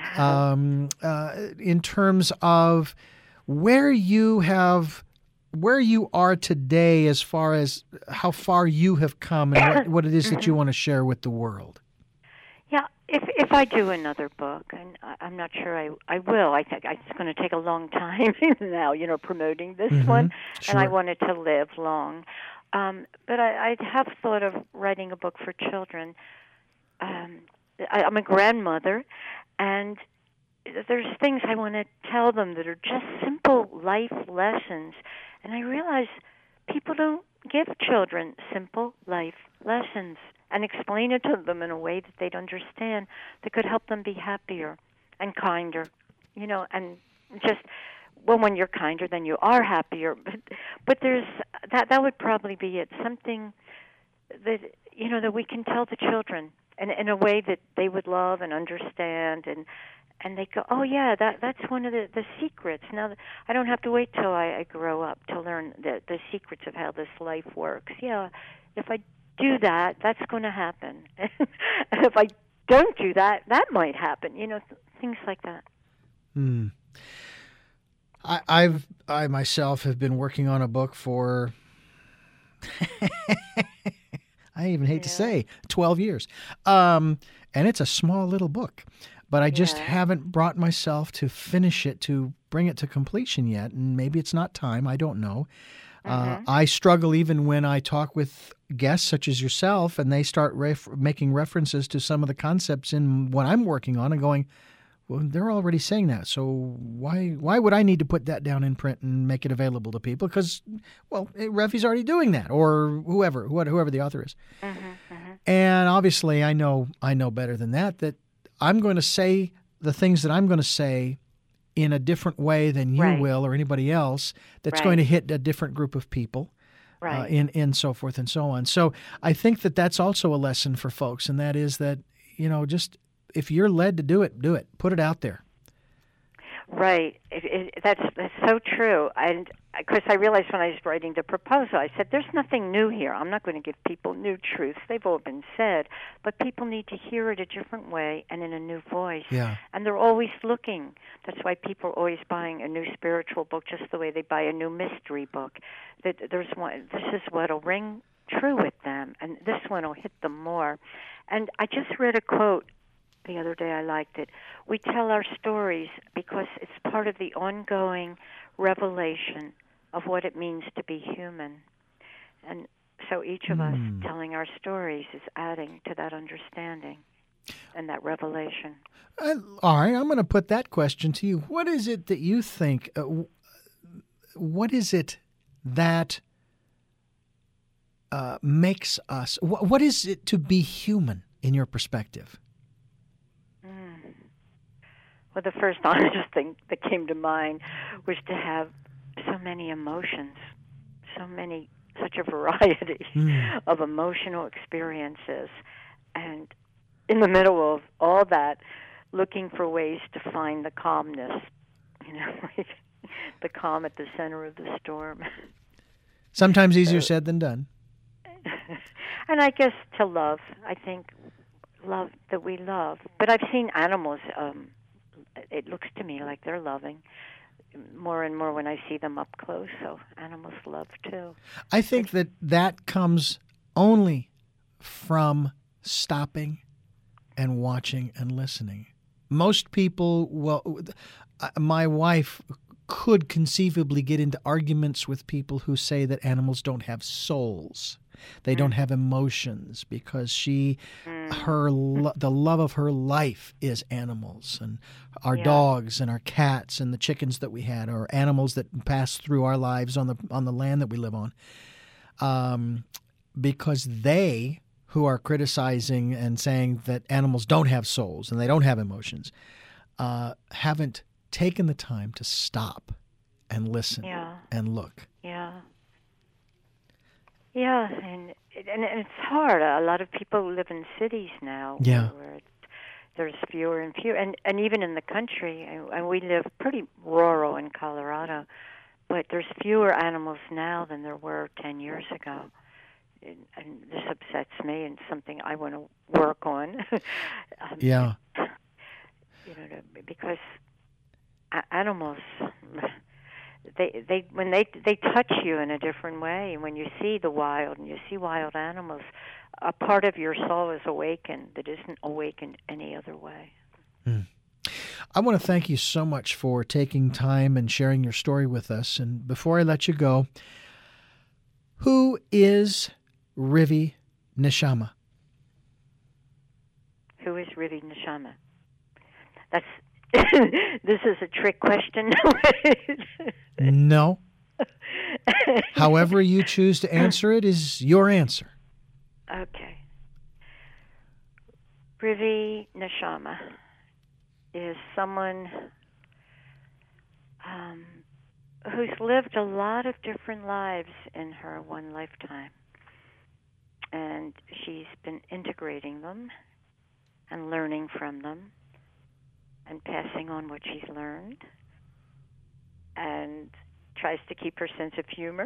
in terms of where you are today, as far as how far you have come and what it is that you want to share with the world? Yeah, if I do another book, and I'm not sure I will. I think it's going to take a long time now, promoting this one, sure. And I want it to live long. But I have thought of writing a book for children. I'm a grandmother, and there's things I want to tell them that are just simple life lessons. And I realize people don't give children simple life lessons and explain it to them in a way that they'd understand that could help them be happier and kinder, and just, well, when you're kinder, then you are happier. But there's that would probably be it, something that, that we can tell the children in a way that they would love and understand, and they go, oh, yeah, that's one of the secrets. Now, I don't have to wait till I grow up to learn the secrets of how this life works. Yeah, if I do that, that's going to happen. And if I don't do that, that might happen, things like that. I myself have been working on a book for, I even hate to say, 12 years. And it's a small little book. But I just haven't brought myself to finish it, to bring it to completion yet. And maybe it's not time. I don't know. I struggle even when I talk with guests such as yourself, and they start making references to some of the concepts in what I'm working on, and going, well, they're already saying that. So why would I need to put that down in print and make it available to people? Because, well, Refi's already doing that, or whoever the author is. And obviously, I know better than that I'm going to say the things that I'm going to say in a different way than you will or anybody else, that's going to hit a different group of people, and so forth and so on. So I think that's also a lesson for folks, and that is that, just if you're led to do it, put it out there. Right. That's so true. And of course, I realized when I was writing the proposal, I said, there's nothing new here. I'm not going to give people new truths. They've all been said. But people need to hear it a different way and in a new voice. Yeah. And they're always looking. That's why people are always buying a new spiritual book, just the way they buy a new mystery book. This is what'll ring true with them, and this one will hit them more. And I just read a quote the other day. I liked it. We tell our stories because it's part of the ongoing revelation of what it means to be human. And so each of us telling our stories is adding to that understanding and that revelation. All right, I'm going to put that question to you. What is it that you think, what is it that makes us, what is it to be human in your perspective? Well, the first honest thing that came to mind was to have so many emotions, such a variety of emotional experiences. And in the middle of all that, looking for ways to find the calmness, like the calm at the center of the storm. Sometimes easier said than done. And I guess to love, I think love that we love. But I've seen animals, it looks to me like they're loving more and more when I see them up close. So animals love too. I think that comes only from stopping and watching and listening. Most people, my wife could conceivably get into arguments with people who say that animals don't have souls. They don't have emotions because the love of her life is animals, and our dogs and our cats and the chickens that we had, or animals that pass through our lives on the land that we live on. Because they, who are criticizing and saying that animals don't have souls and they don't have emotions, haven't taken the time to stop and listen and look. Yeah, and it's hard. A lot of people live in cities now where there's fewer and fewer, and even in the country, and we live pretty rural in Colorado, but there's fewer animals now than there were 10 years ago. And this upsets me, and something I want to work on. Because animals, they when they touch you in a different way. When you see the wild and you see wild animals, a part of your soul is awakened that isn't awakened any other way. I want to thank you so much for taking time and sharing your story with us. And before I let you go, who is Rivi Neshama? Who is Rivi Neshama? That's this is a trick question. No. However you choose to answer it is your answer. Okay. Rivi Neshama is someone who's lived a lot of different lives in her one lifetime. And she's been integrating them and learning from them and passing on what she's learned, and tries to keep her sense of humor.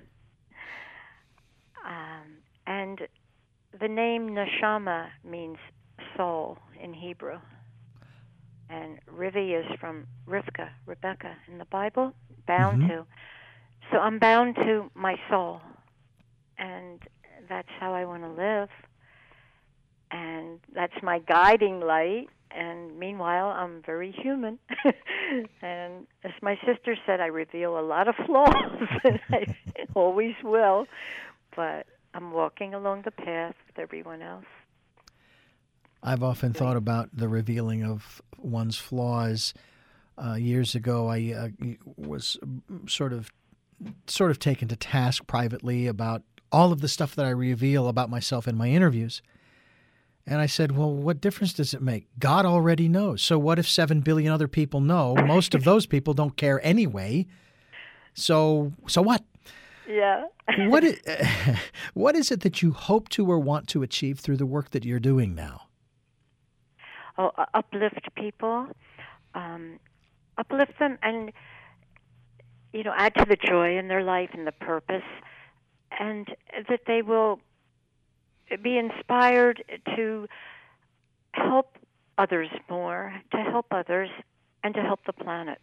And the name Neshama means soul in Hebrew. And Rivi is from Rebecca in the Bible, bound to. So I'm bound to my soul. And that's how I want to live. And that's my guiding light. And meanwhile, I'm very human. And as my sister said, I reveal a lot of flaws, and I always will. But I'm walking along the path with everyone else. I've often thought about the revealing of one's flaws. Years ago, I was sort of taken to task privately about all of the stuff that I reveal about myself in my interviews. And I said, well, what difference does it make? God already knows. So what if 7 billion other people know? Most of those people don't care anyway. So what? Yeah. What is it that you hope to or want to achieve through the work that you're doing now? Oh, uplift people, uplift them, and add to the joy in their life and the purpose, and that they will be inspired to help others more, to help others, and to help the planet.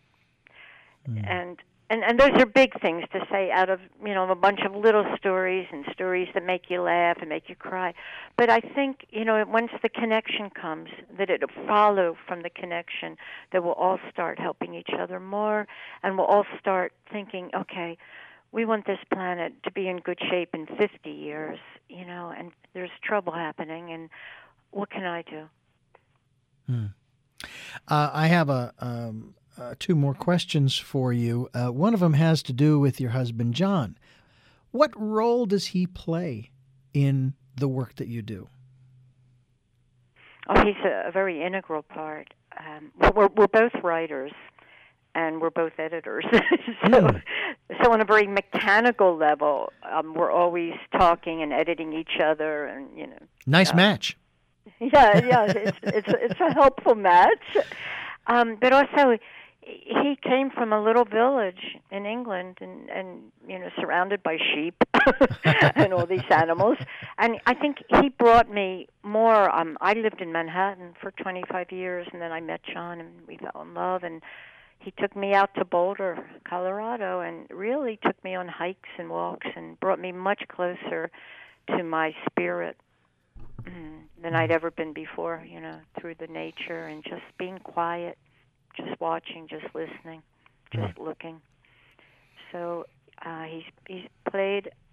And those are big things to say out of, a bunch of little stories and stories that make you laugh and make you cry. But I think, once the connection comes, that it'll follow from the connection, that we'll all start helping each other more, and we'll all start thinking, okay, we want this planet to be in good shape in 50 years, and there's trouble happening, and what can I do? I have two more questions for you. One of them has to do with your husband, John. What role does he play in the work that you do? Oh, he's a very integral part. We're both writers, and we're both editors. So on a very mechanical level, we're always talking and editing each other, and Nice match. Yeah, it's a helpful match. But also, he came from a little village in England, and surrounded by sheep and all these animals. And I think he brought me more. I lived in Manhattan for 25 years, and then I met John, and we fell in love. And he took me out to Boulder, Colorado, and really took me on hikes and walks, and brought me much closer to my spirit than I'd ever been before. Through the nature and just being quiet. Just watching, just listening, just looking. So he's played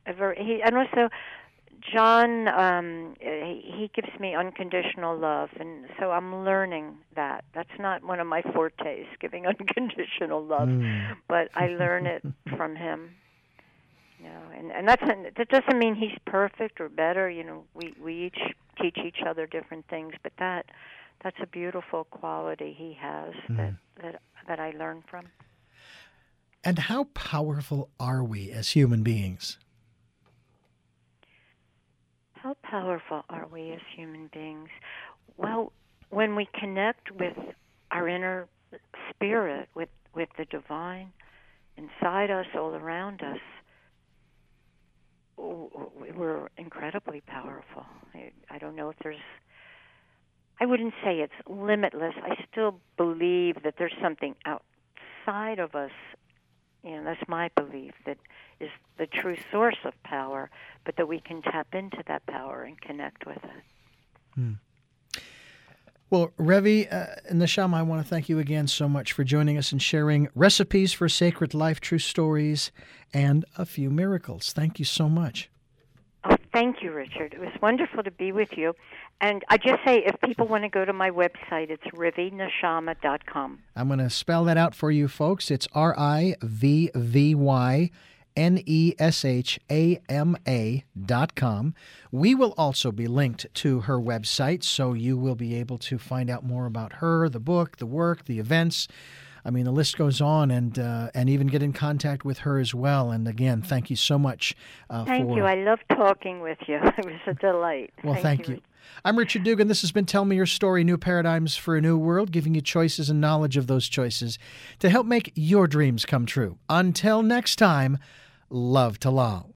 And also John, he gives me unconditional love, and so I'm learning that. That's not one of my fortes, giving unconditional love, but I learn it from him. You know, and that doesn't mean he's perfect or better. You know, we each teach each other different things, but that's a beautiful quality he has that I learn from. And how powerful are we as human beings? How powerful are we as human beings? Well, when we connect with our inner spirit, with the divine inside us, all around us, we're incredibly powerful. I don't know if I wouldn't say it's limitless. I still believe that there's something outside of us. You know, that's my belief, that is the true source of power, but that we can tap into that power and connect with it. Well, Revi Neshama, I want to thank you again so much for joining us and sharing recipes for sacred life, true stories, and a few miracles. Thank you so much. Oh, thank you, Richard. It was wonderful to be with you. And I just say, if people want to go to my website, it's RiviNeshama.com. I'm going to spell that out for you, folks. It's RiVVYNESHAMA.com. We will also be linked to her website, so you will be able to find out more about her, the book, the work, the events. I mean, the list goes on, and even get in contact with her as well. And again, thank you so much. Thank you. I love talking with you. It was a delight. Well, thank you. I'm Richard Dugan. This has been Tell Me Your Story, New Paradigms for a New World, giving you choices and knowledge of those choices to help make your dreams come true. Until next time, love to Lal.